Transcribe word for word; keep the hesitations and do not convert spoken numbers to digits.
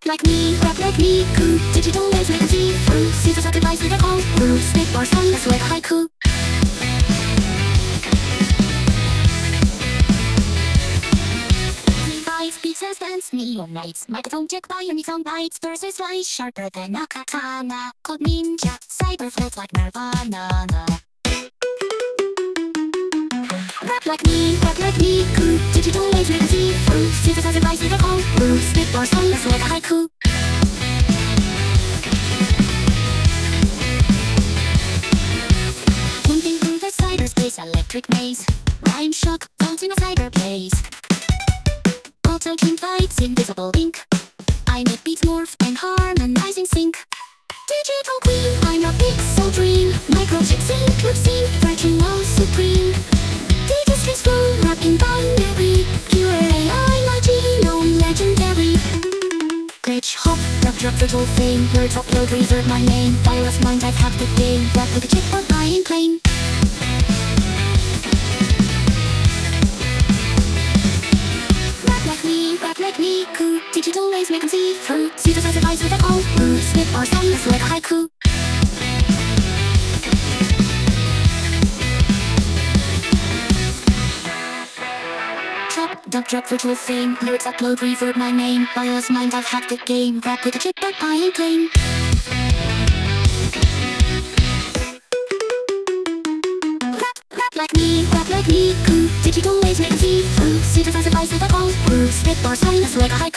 Rap like me, rap like me, cool. Digital waves we can see through. Synthesizer device with a call through. Spit bars on us like haiku. Revive beats and stands, neon lights. Microphone check bionic sound bites. Versus slice sharper than a katana. Called ninja, cyber floats like nirvana. Rap like me, rap like me, cool. Digital waves we can see through. Synthesizer device with a call through. Spit bars on us like a haiku. Moving through the cyberspace electric maze. Rhyme shock, vaulting a cyberplace. Auto team fights, invisible ink. I make beats morph and harmonizing sync. Digital queen, I'm a pixel dream. Microchip sync, loop sync, virtual supreme. Data streams flow, rapping binary. Pure A I, my genome legendary. Glitch hop, drop drop virtual fame. Words upload, reserve my name. Virus mind, I've hacked the game. Rap with a chip, but I ain't plain. Rap like me, rap like me, cool. Digital waves make them see through. Synthesizer device with a call through. Spit bars on us like haiku. Drop, drop, drop virtual fame. Lyrics upload, reverb my name. Bios mind, I've hacked the game. Rap with a chip, but I ain't plain. Rap, rap like me, rap like me, cool. Digital waves make them see through. Synthesizer device with a call through. Spit bars on us like a haiku.